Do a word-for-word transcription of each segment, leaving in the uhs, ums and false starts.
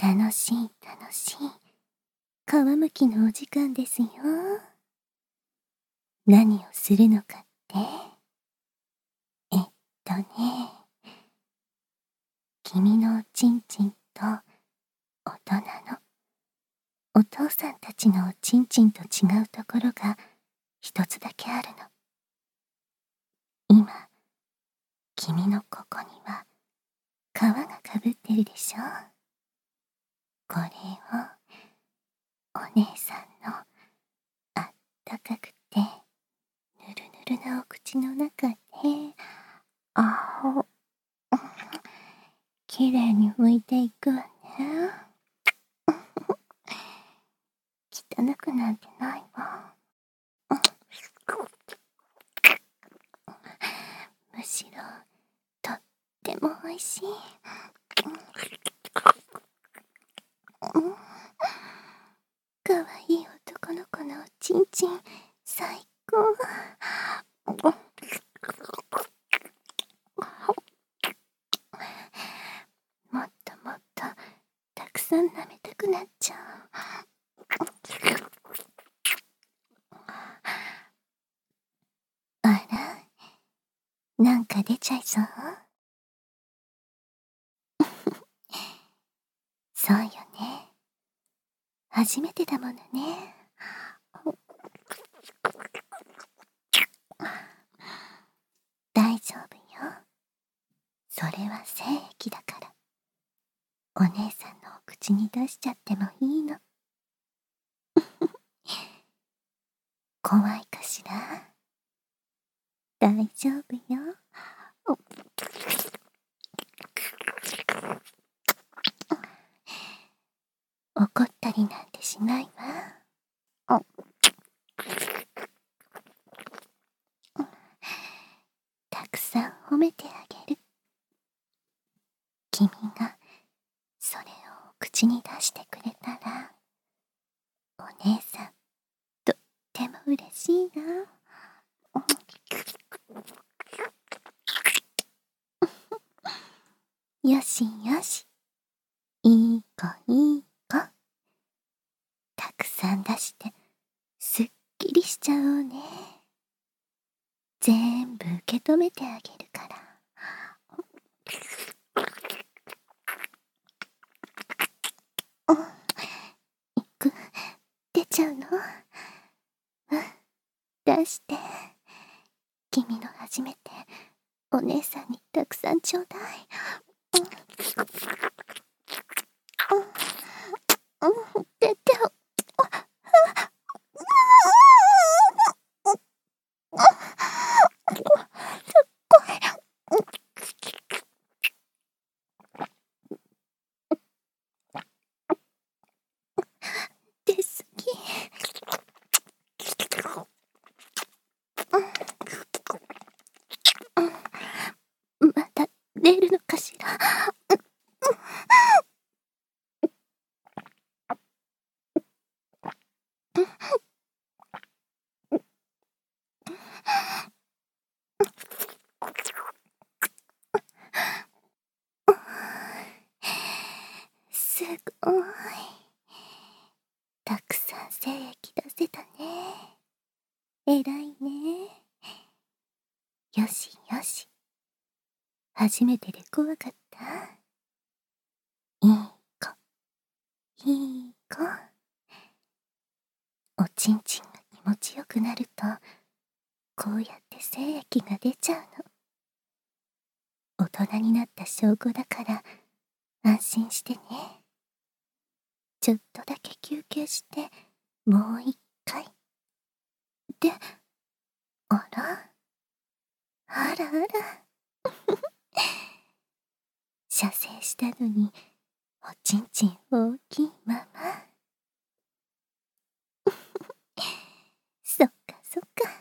楽しい楽しい皮むきのお時間ですよ。何をするのかって、えっとね、君のおちんちんと大人のお父さんたちのおちんちんと違うところが一つだけあるの。今、君のここには皮がかぶってるでしょ。これをお姉さんのあったかくてぬるぬるなお口の中で、あほ、きれいに拭いていくわね。汚くなんてないわ。むしろとってもおいしい。かわいい男の子のおちんちん最高。もっともっとたくさん舐めたくなっちゃう。あら、なんか出ちゃいそう？そうよね。初めてだものね。大丈夫よ。それは精液だから。お姉さんのお口に出しちゃってもいいの。怖いかしら？大丈夫よ。怒ったりなんてしないわ。たくさん褒めてあげる。君がそれを口に出してくれたら、お姉さんとっても嬉しいな。よしよし、いい子いい子。たくさん出してすっきりしちゃおうね。全部受け止めてあげるから。いく、出ちゃうの？うん、出して。君の初めてお姉さんにたくさんちょうだい。うん、出てよ。出すぎ。また出るのかしら。すごい。たくさん精液出せたね。えらいね。よしよし。初めてで怖かった？いい子、いい子。おちんちんが気持ちよくなると、こうやって精液が出ちゃうの。大人になった証拠だから安心してね。ちょっとだけ休憩してもう一回。で、あらあらあら射精したのにおちんちん大きいまま。そっかそっか。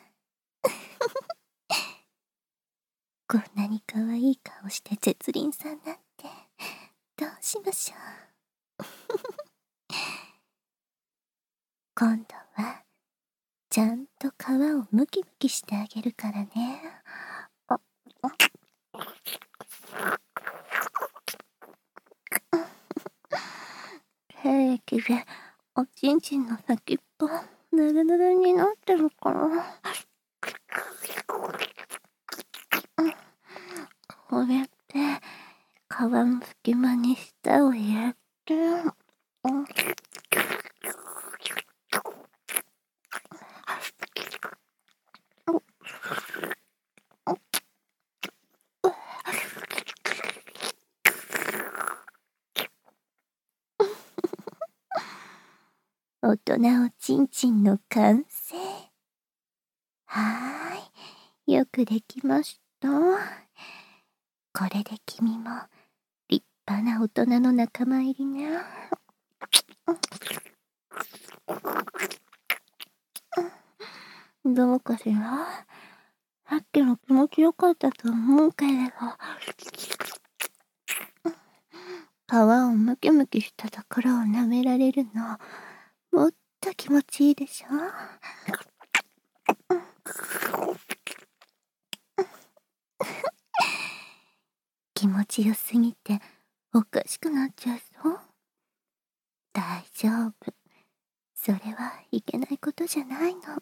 こんなに可愛い顔して絶倫さんなんてどうしましょう。今度はちゃんと皮をムキムキしてあげるからね。あっ液でおちんちんの先っぽぬるぬるになってるから、こうやって皮の隙間に舌を入れて、うん大人おちんちんの完成。はーい、よくできました。これで君も立派な大人の仲間入りね。どうかしら？さっきの気持ちよかったと思うけれど、皮をムキムキしたところを舐められるの、もっと気持ちいいでしょ？気持ちよすぎておかしくなっちゃいそう？大丈夫。それはいけないことじゃないの。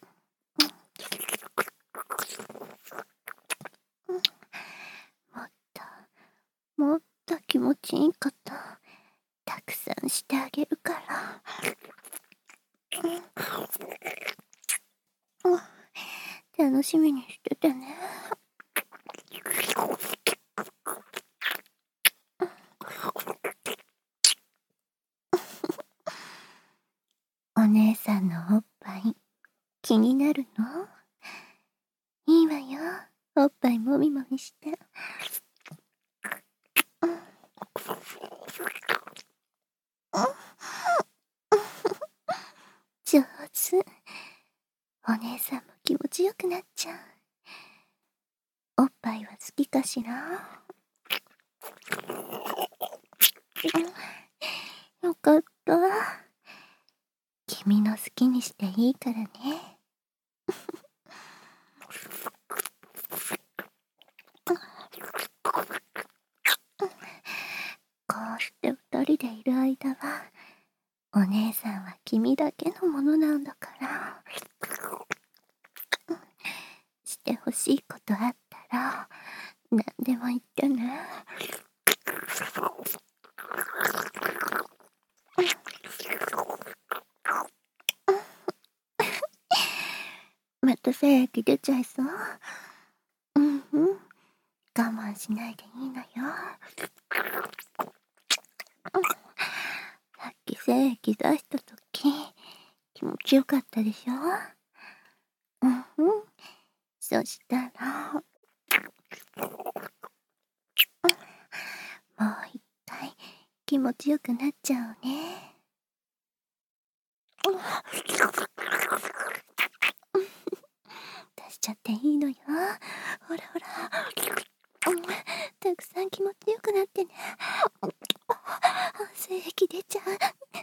もっと、もっと気持ちいいこと、たくさんしてあげるから。楽しみにしててね。お姉さんのおっぱい気になるの？いいわよ、おっぱいもみもみして。上手。お姉さんも気持ちよくなっちゃう。おっぱいは好きかしら？よかった。君の好きにしていいからね。こうして二人でいる間は、お姉さんは君だけのものなんだから。してほしいことあったら、何でも言ってね。また精液出ちゃいそう？うんうん。我慢しないでいいのよ。さっき精液出したとき、気持ちよかったでしょ？うんうん。そしたら、もう一回気持ちよくなっちゃうね。出しちゃっていいのよ。ほらほら。たくさん気持ちよくなってね。精液出ちゃう。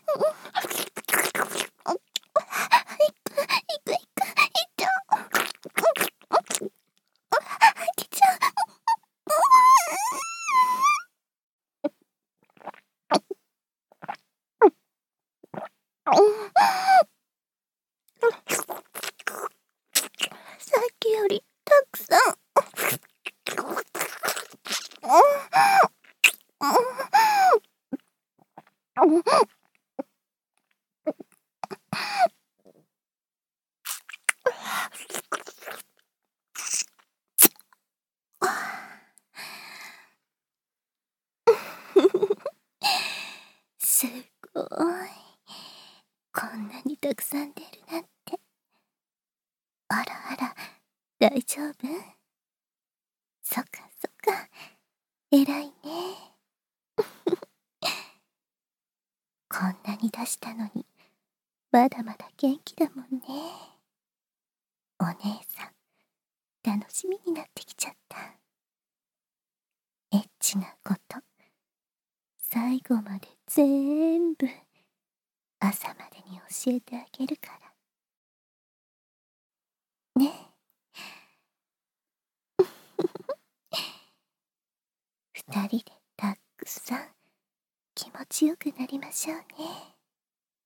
さっきよりたくさん。すごい。こんなにたくさん出るなんて。あらあら、大丈夫？そっかそっか、偉いね。こんなに出したのに、まだまだ元気だもんね。お姉さん、楽しみになってきちゃった。エッチなこと、最後まで全部、朝までに教えてあげるから。ね。二人でたくさん気持ちよくなりましょうね。